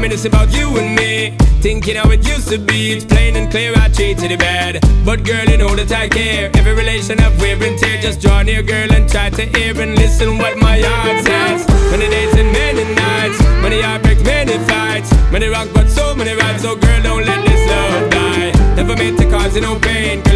reminisce about you and me, thinking how it used to be. It's plain and clear I treated it bad, but girl, you know that I care. Every relation I've wear and tear. Just draw near, girl, and try to hear and listen what my heart says. Many days and many nights, many heartbreaks, many fights, many wrongs but so many rights. So girl, don't let this love die. Never meant to cause you no pain.